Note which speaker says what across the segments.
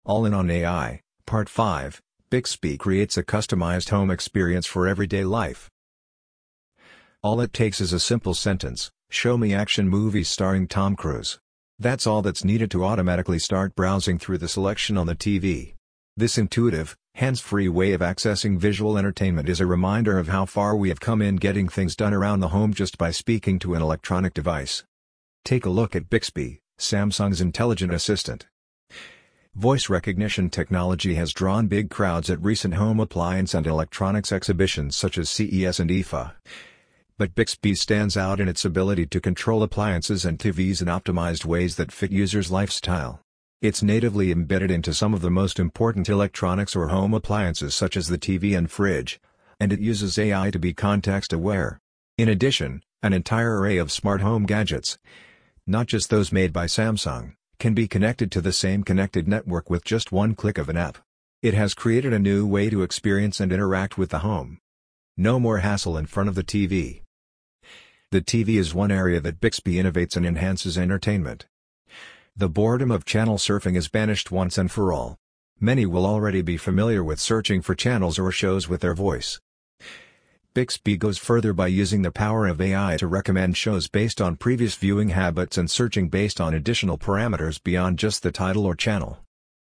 Speaker 1: All-in-on AI, Part 5, Bixby creates a customized home experience for everyday life. All it takes is a simple sentence, "Show me action movies starring Tom Cruise." That's all that's needed to automatically start browsing through the selection on the TV. This intuitive, hands-free way of accessing visual entertainment is a reminder of how far we have come in getting things done around the home just by speaking to an electronic device. Take a look at Bixby, Samsung's intelligent assistant. Voice recognition technology has drawn big crowds at recent home appliance and electronics exhibitions such as CES and IFA. But Bixby stands out in its ability to control appliances and TVs in optimized ways that fit users' lifestyle. It's natively embedded into some of the most important electronics or home appliances such as the TV and fridge, and it uses AI to be context-aware. In addition, an entire array of smart home gadgets, not just those made by Samsung, can be connected to the same connected network with just one click of an app. It has created a new way to experience and interact with the home. No more hassle in front of the TV. The TV is one area that Bixby innovates and enhances entertainment. The boredom of channel surfing is banished once and for all. Many will already be familiar with searching for channels or shows with their voice. Bixby goes further by using the power of AI to recommend shows based on previous viewing habits and searching based on additional parameters beyond just the title or channel.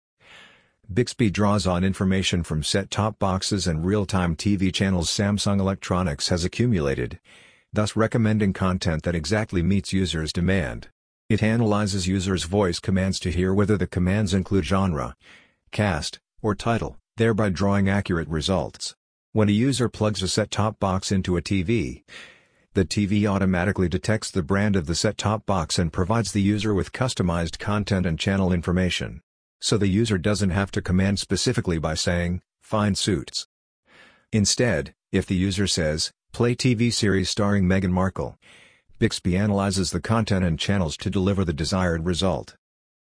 Speaker 1: Bixby draws on information from set-top boxes and real-time TV channels Samsung Electronics has accumulated, thus recommending content that exactly meets users' demand. It analyzes users' voice commands to hear whether the commands include genre, cast, or title, thereby drawing accurate results. When a user plugs a set-top box into a TV, the TV automatically detects the brand of the set-top box and provides the user with customized content and channel information. So the user doesn't have to command specifically by saying, "Find Suits." Instead, if the user says, "Play TV series starring Meghan Markle," Bixby analyzes the content and channels to deliver the desired result.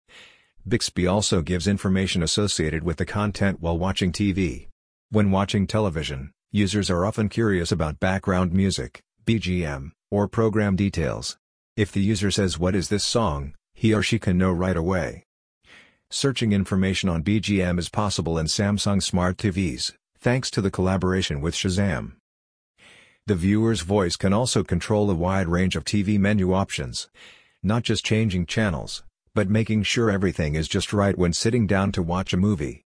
Speaker 1: Bixby also gives information associated with the content while watching TV. When watching television, users are often curious about background music, BGM, or program details. If the user says, "What is this song?" he or she can know right away. Searching information on BGM is possible in Samsung Smart TVs, thanks to the collaboration with Shazam. The viewer's voice can also control a wide range of TV menu options, not just changing channels, but making sure everything is just right when sitting down to watch a movie.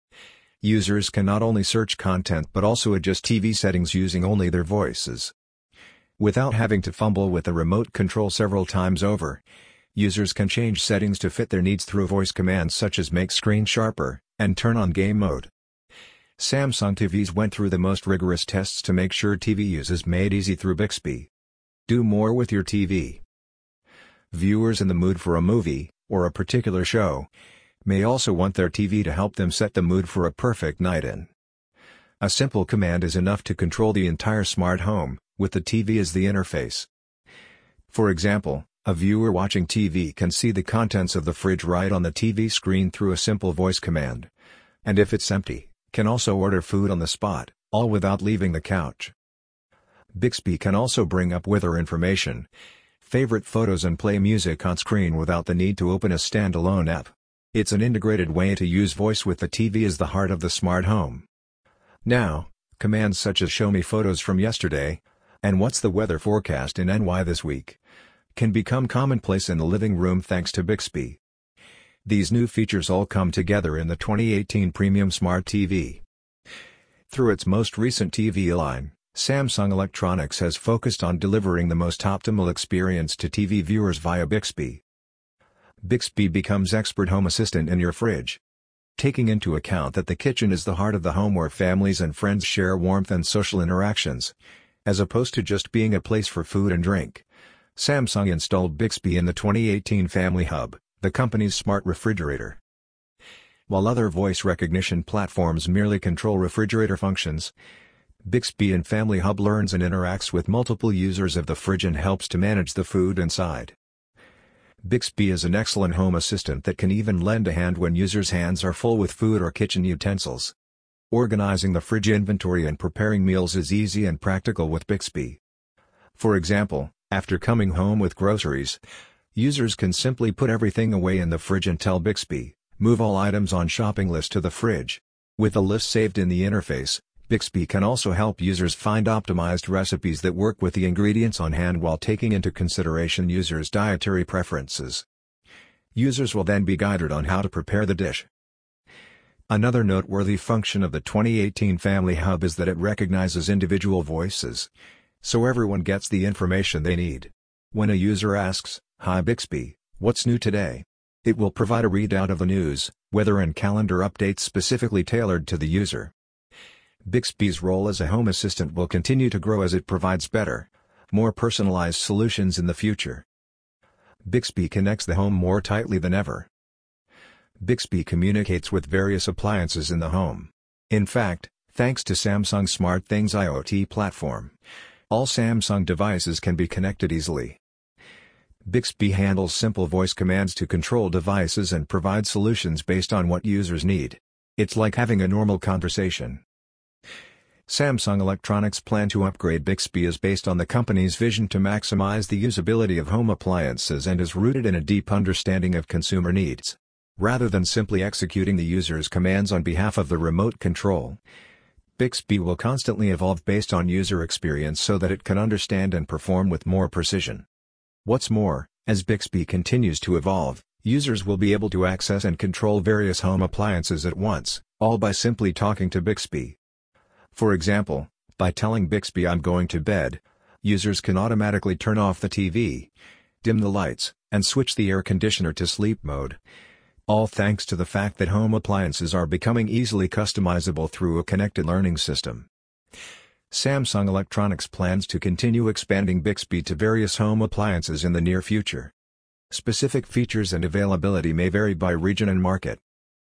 Speaker 1: Users can not only search content but also adjust TV settings using only their voices. Without having to fumble with the remote control several times over, users can change settings to fit their needs through voice commands such as make screen sharper and turn on game mode. Samsung TVs went through the most rigorous tests to make sure TV use is made easy through Bixby. Do more with your TV. Viewers in the mood for a movie, or a particular show, may also want their TV to help them set the mood for a perfect night in. A simple command is enough to control the entire smart home, with the TV as the interface. For example, a viewer watching TV can see the contents of the fridge right on the TV screen through a simple voice command. And if it's empty, can also order food on the spot, all without leaving the couch. Bixby can also bring up weather information, favorite photos and play music on screen without the need to open a standalone app. It's an integrated way to use voice with the TV as the heart of the smart home. Now, commands such as "Show me photos from yesterday," and "What's the weather forecast in NY this week?" can become commonplace in the living room thanks to Bixby. These new features all come together in the 2018 Premium Smart TV. Through its most recent TV line, Samsung Electronics has focused on delivering the most optimal experience to TV viewers via Bixby. Bixby becomes expert home assistant in your fridge. Taking into account that the kitchen is the heart of the home where families and friends share warmth and social interactions, as opposed to just being a place for food and drink, Samsung installed Bixby in the 2018 Family Hub, the company's smart refrigerator. While other voice recognition platforms merely control refrigerator functions, Bixby in Family Hub learns and interacts with multiple users of the fridge and helps to manage the food inside. Bixby is an excellent home assistant that can even lend a hand when users' hands are full with food or kitchen utensils. Organizing the fridge inventory and preparing meals is easy and practical with Bixby. For example, after coming home with groceries, users can simply put everything away in the fridge and tell Bixby, Move all items on shopping list to the fridge. With the list saved in the interface, Bixby can also help users find optimized recipes that work with the ingredients on hand while taking into consideration users' dietary preferences. Users will then be guided on how to prepare the dish. Another noteworthy function of the 2018 Family Hub is that it recognizes individual voices, so everyone gets the information they need. When a user asks, "Hi Bixby, what's new today?" it will provide a readout of the news, weather and calendar updates specifically tailored to the user. Bixby's role as a home assistant will continue to grow as it provides better, more personalized solutions in the future. Bixby connects the home more tightly than ever. Bixby communicates with various appliances in the home. In fact, thanks to Samsung SmartThings IoT platform, all Samsung devices can be connected easily. Bixby handles simple voice commands to control devices and provide solutions based on what users need. It's like having a normal conversation. Samsung Electronics' plan to upgrade Bixby is based on the company's vision to maximize the usability of home appliances and is rooted in a deep understanding of consumer needs. Rather than simply executing the user's commands on behalf of the remote control, Bixby will constantly evolve based on user experience so that it can understand and perform with more precision. What's more, as Bixby continues to evolve, users will be able to access and control various home appliances at once, all by simply talking to Bixby. For example, by telling Bixby "I'm going to bed," users can automatically turn off the TV, dim the lights, and switch the air conditioner to sleep mode. All thanks to the fact that home appliances are becoming easily customizable through a connected learning system. Samsung Electronics plans to continue expanding Bixby to various home appliances in the near future. Specific features and availability may vary by region and market.